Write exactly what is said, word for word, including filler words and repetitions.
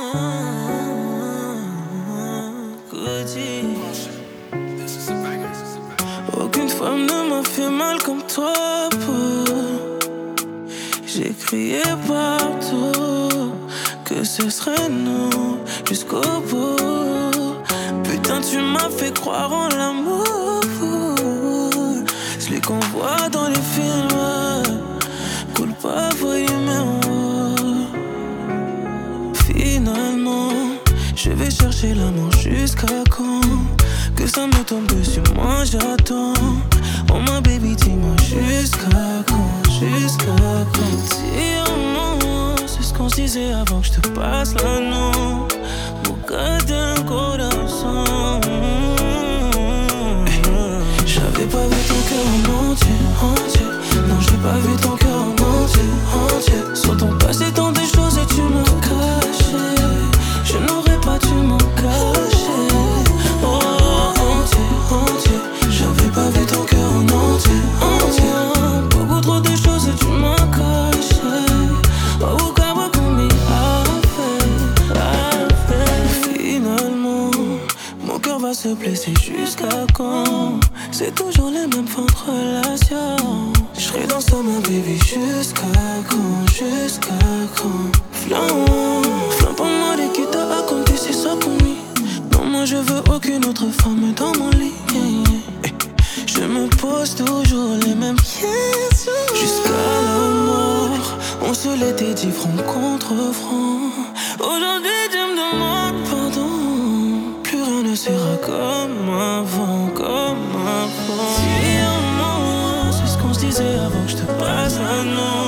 Aucune femme ne m'a fait mal comme toi, peu. J'ai crié partout que ce serait nous jusqu'au bout. Putain, tu m'as fait croire en l'amour, celui qu'on voit dans les films. Coule pas, voyez mes mots. Finalement, je vais chercher l'amour jusqu'à quand? Que ça me tombe dessus, moi j'attends. Oh ma baby, dis-moi jusqu'à quand? Jusqu'à quand? Dis-moi, c'est ce qu'on se disait avant que je te passe l'anneau. Boca d'un corazon. Hey, j'avais pas vu ton cœur en entier, entier. Non, j'ai pas vu ton cœur en entier, entier. Sur ton passé, tant de choses et tu m'as caché. Je n'aurais pas dû m'en cacher. Oh, entier, entier. J'avais pas vu ton cœur en entier, entier. Beaucoup trop de choses et tu m'as caché. Oh, comment qu'on m'y a fait, a fait. Finalement, mon cœur va se blesser jusqu'à quand? C'est toujours les mêmes fins de relation. J'serai dans ça, ma baby, jusqu'à quand? Jusqu'à quand? Flamme, flamme pour moi, dès qu'il t'a raconté, c'est ça promis. Non, moi je veux aucune autre femme dans mon lit. Je me pose toujours les mêmes questions. Jusqu'à la mort, on se l'était dit front contre front. Aujourd'hui tu me demandes pardon. Plus rien ne sera comme avant, comme avant. Dis-moi, c'est ce qu'on se disait avant que je te passe l'anneau.